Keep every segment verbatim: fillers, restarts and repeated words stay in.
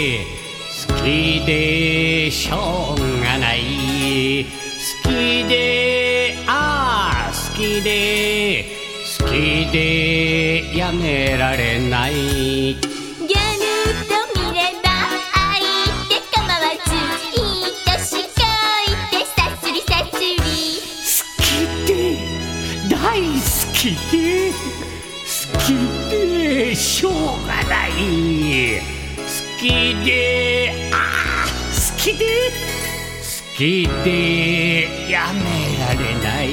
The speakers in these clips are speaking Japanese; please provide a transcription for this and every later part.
で好きでしょうがない、好きでああ好きで好きでやめられない。 ギャルと見れば愛って構わず、いい年こいてさすりさすり。 好きで大好きで好きでしょうがない、好きでああ好きで好きでやめられない。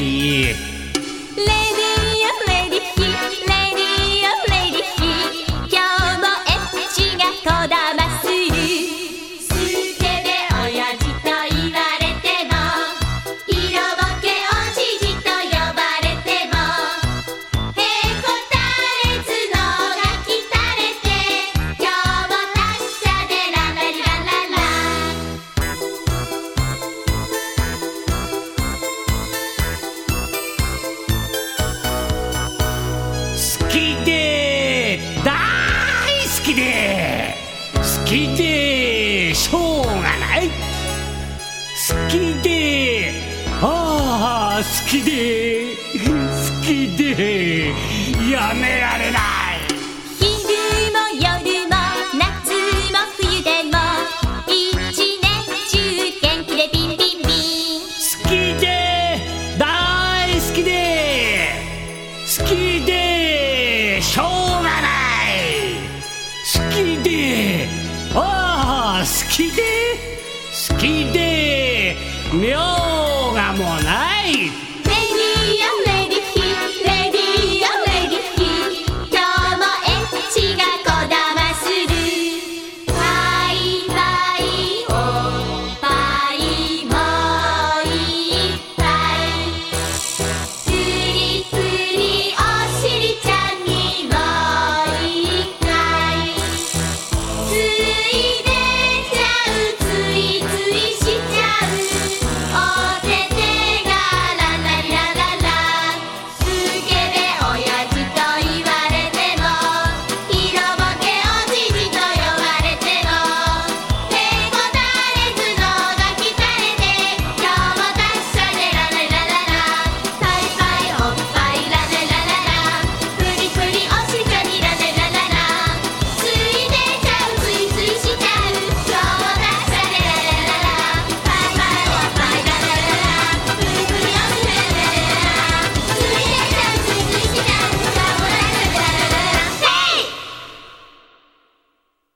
レディオレディヒレディオレディヒ、今日もエッチがこだまする。スケベ親父と言われても、色ぼけおじじと呼ばれても、へこたれずのがきたれて、今日も達者でララリラララ。 好きで大好きで好きでしょうがない、好きでああ好きで好きでやめられない。 昼も夜も夏も冬でも、一年中元気でビンビンビン。 好きで大好きで好きでしょうがない、好きでああ好きで好きで妙がもない。